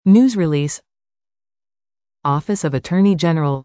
News release. Office of Attorney General,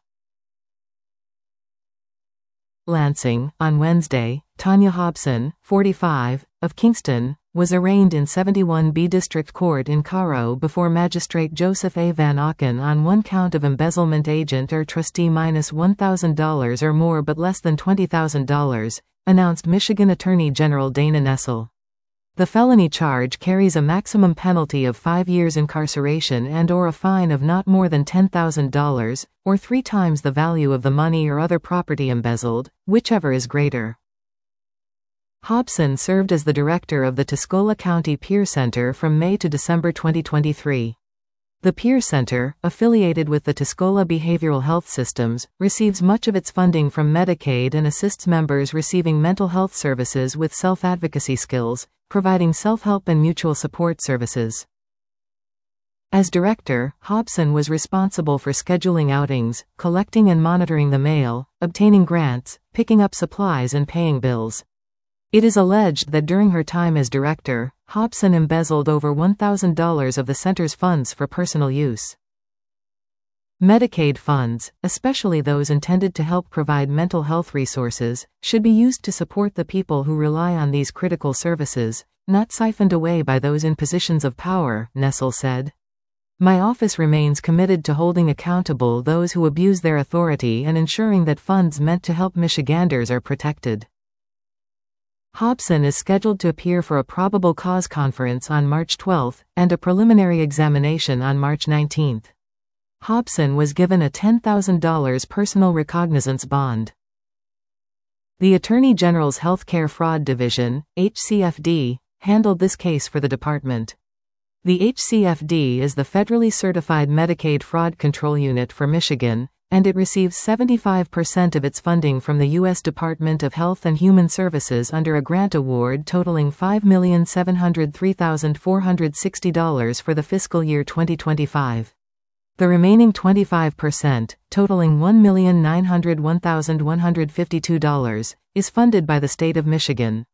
Lansing. On Wednesday, Tanya Hobson, 45, of Kingston, was arraigned in 71B District Court in Cairo before Magistrate Joseph A. Van Auken on one count of embezzlement agent or trustee minus $1,000 or more but less than $20,000, announced Michigan Attorney General Dana Nessel. The felony charge carries a maximum penalty of 5 years incarceration and/or a fine of not more than $10,000, or 3 times the value of the money or other property embezzled, whichever is greater. Hobson served as the director of the Tuscola County Peer Center from May to December 2023. The Peer Center, affiliated with the Tuscola Behavioral Health Systems, receives much of its funding from Medicaid and assists members receiving mental health services with self-advocacy skills, providing self-help and mutual support services. As director, Hobson was responsible for scheduling outings, collecting and monitoring the mail, obtaining grants, picking up supplies and paying bills. It is alleged that during her time as director, Hobson embezzled over $1,000 of the center's funds for personal use. Medicaid funds, especially those intended to help provide mental health resources, should be used to support the people who rely on these critical services, not siphoned away by those in positions of power, Nessel said. My office remains committed to holding accountable those who abuse their authority and ensuring that funds meant to help Michiganders are protected. Hobson is scheduled to appear for a probable cause conference on March 12 and a preliminary examination on March 19. Hobson was given a $10,000 personal recognizance bond. The Attorney General's Healthcare Fraud Division, HCFD, handled this case for the department. The HCFD is the federally certified Medicaid fraud control unit for Michigan, and it receives 75% of its funding from the U.S. Department of Health and Human Services under a grant award totaling $5,703,460 for the fiscal year 2025. The remaining 25%, totaling $1,901,152, is funded by the state of Michigan.